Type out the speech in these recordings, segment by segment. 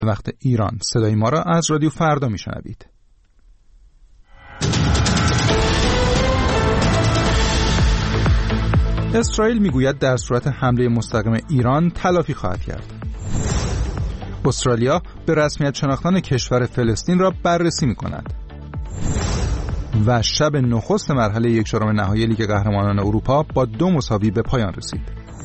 وقت ایران. صدای ما را از رادیو فردا میشنوید. اسرائیل میگوید در صورت حمله مستقیم ایران تلافی خواهد کرد. استرالیا به رسمیت شناختن کشور فلسطین را بررسی می‌کند. و شب نخست مرحله 1/4 نهایی لیگ قهرمانان اروپا با 2-2 به پایان رسید.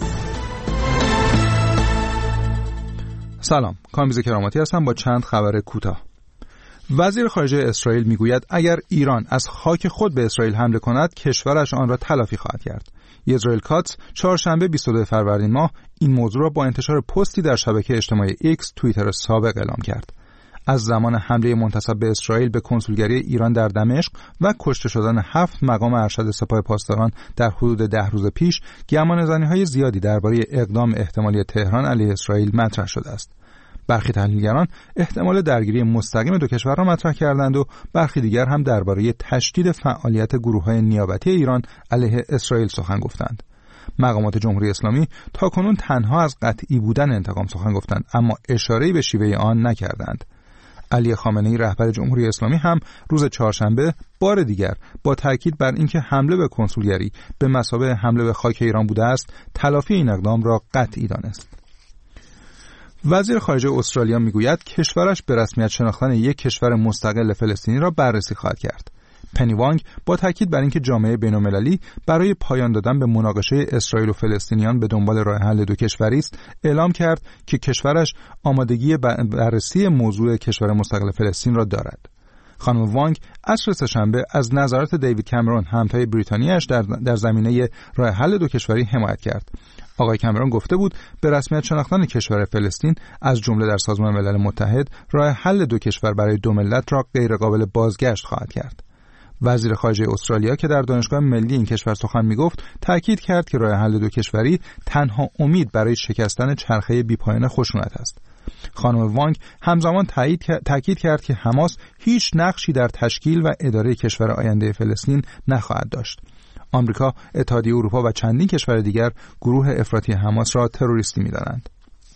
سلام، کامبیز کراماتی هستم با چند خبر کوتاه. وزیر خارجه اسرائیل میگوید اگر ایران از خاک خود به اسرائیل حمله کند، کشورش آن را تلافی خواهد کرد. اسرائیل کاتس چهارشنبه 22 فروردین ماه این موضوع را با انتشار پستی در شبکه اجتماعی ایکس توییتر سابق اعلام کرد. از زمان حمله منتصب به اسرائیل به کنسولگری ایران در دمشق و کشته شدن 7 مقام ارشد سپاه پاسداران در حدود 10 روز پیش، گمانه‌زنی‌های زیادی درباره اقدام احتمالی تهران علیه اسرائیل مطرح شده است. برخی تحلیلگران احتمال درگیری مستقیم دو کشور را مطرح کردند و برخی دیگر هم درباره تشدید فعالیت گروه‌های نیابتی ایران علیه اسرائیل سخن گفتند. مقامات جمهوری اسلامی تاکنون تنها از قطعی بودن انتقام سخن گفتند، اما اشاره‌ای به شیوه آن نکردند. علی خامنه‌ای رهبر جمهوری اسلامی هم روز چهارشنبه بار دیگر با تاکید بر اینکه حمله به کنسولگری به مثابه حمله به خاک ایران بوده است، تلافی این اقدام را قطعی دانست. وزیر خارجه استرالیا میگوید کشورش به رسمیت شناختن یک کشور مستقل فلسطینی را بررسی خواهد کرد. پنی وانگ با تاکید بر اینکه جامعه بین‌المللی برای پایان دادن به مناقشه اسرائیل و فلسطینیان به دنبال راه حل دو کشوری است، اعلام کرد که کشورش آمادگی بررسی موضوع کشور مستقل فلسطین را دارد. خانم وانگ عصر سه‌شنبه از نظرات دیوید کامرون همتای بریتانیایش در زمینه راه حل دو کشوری حمایت کرد. آقای کامرون گفته بود به رسمیت شناختن کشور فلسطین از جمله در سازمان ملل متحد، راه حل دو کشور برای دو ملت را غیر قابل بازگشت خواهد کرد. وزیر خارجه استرالیا که در دانشگاه ملی این کشور سخن میگفت، تاکید کرد که راه حل دو کشوری تنها امید برای شکستن چرخه بی‌پایان خشونت است. خانم وانگ همزمان تاکید کرد که حماس هیچ نقشی در تشکیل و اداره کشور آینده فلسطین نخواهد داشت. آمریکا، اتحادیه اروپا و چندین کشور دیگر گروه افراطی حماس را تروریستی می‌دانند.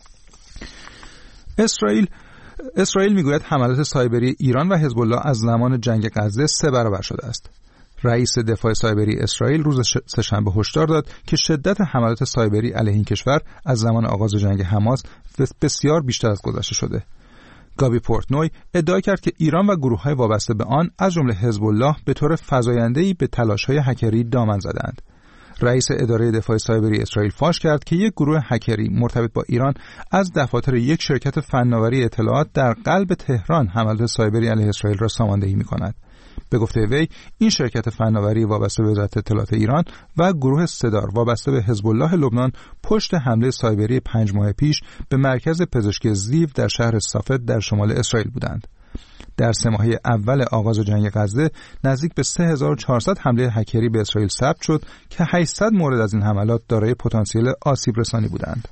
اسرائیل میگوید حملات سایبری ایران و حزب الله از زمان جنگ غزه 3 برابر شده است. رئیس دفاع سایبری اسرائیل روز سه‌شنبه هشدار داد که شدت حملات سایبری علیه این کشور از زمان آغاز جنگ حماس بسیار بیشتر از گذشته شده. گابی پورتنوی ادعا کرد که ایران و گروه‌های وابسته به آن از جمله حزب الله به طور فزاینده‌ای به تلاش‌های هکری دامن زدند. رئیس اداره دفاع سایبری اسرائیل فاش کرد که یک گروه هکری مرتبط با ایران از دفاتر یک شرکت فناوری اطلاعات در قلب تهران حملات سایبری علیه اسرائیل را ساماندهی می‌کند. به گفته وی، این شرکت فناوری وابسته به وزارت اطلاعات ایران و گروه صدار وابسته به حزب الله لبنان پشت حمله سایبری 5 ماه پیش به مرکز پزشکی زیو در شهر صافد در شمال اسرائیل بودند. در 3 ماه اول آغاز جنگ غزه نزدیک به 3400 حمله هکری به اسرائیل ثبت شد که 800 مورد از این حملات دارای پتانسیل آسیب رسانی بودند.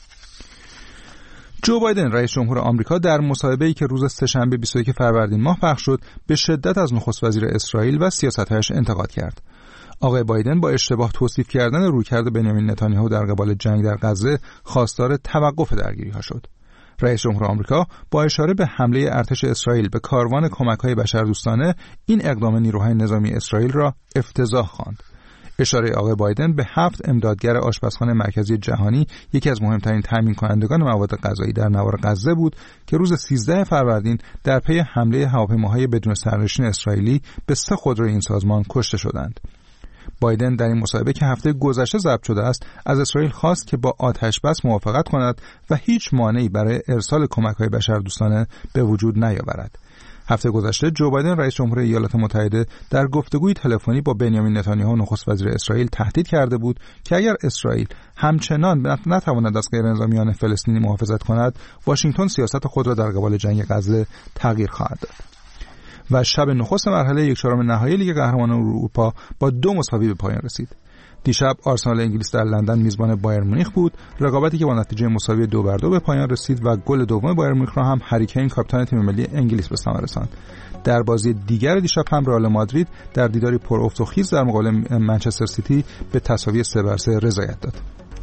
جو بایدن رئیس جمهور آمریکا در مصاحبه‌ای که روز سه‌شنبه 21 فروردین ماه پخش شد، به شدت از نخست وزیر اسرائیل و سیاست‌هایش انتقاد کرد. آقای بایدن با اشتباه توصیف کردن رویکرد بنیامین نتانیاهو در قبال جنگ در غزه خواستار توقف درگیری‌ها شد. رئیس جمهور آمریکا با اشاره به حمله ارتش اسرائیل به کاروان کمک‌های بشردوستانه این اقدام نیروهای نظامی اسرائیل را افتضاح خواند. اشاره آقای بایدن به 7 امدادگر آشپزخانه مرکزی جهانی، یکی از مهمترین تامین کنندگان مواد غذایی در نوار غزه بود که روز 13 فروردین در پی حمله هواپیماهای بدون سرنشین اسرائیلی به 3 خودروی این سازمان کشته شدند. بایدن در این مصاحبه که هفته گذشته ضبط شده است، از اسرائیل خواست که با آتش‌بس موافقت کند و هیچ مانعی برای ارسال کمک‌های بشردوستانه به وجود نیاورد. هفته گذشته جو بایدن رئیس جمهور ایالات متحده در گفتگوی تلفنی با بنیامین نتانیاهو نخست وزیر اسرائیل تهدید کرده بود که اگر اسرائیل همچنان نتواند از غیرنظامیان فلسطینی محافظت کند، واشنگتن سیاست خود را در قبال جنگ غزه تغییر خواهد داد. و شب نخست مرحله 1/4 نهایی لیگ قهرمانان اروپا با 2-2 به پایان رسید. دیشب آرسنال انگلیس در لندن میزبان بایر مونیخ بود، رقابتی که با نتیجه مساوی 2-2 به پایان رسید و گل دوم بایر مونیخ را هم هری کین کاپیتان تیم ملی انگلیس به ثمر رساند. در بازی دیگر دیشب هم رئال مادرید در دیداری پر افت و خیز در مقابل منچستر سیتی به تساوی 3-3 رضایت داد.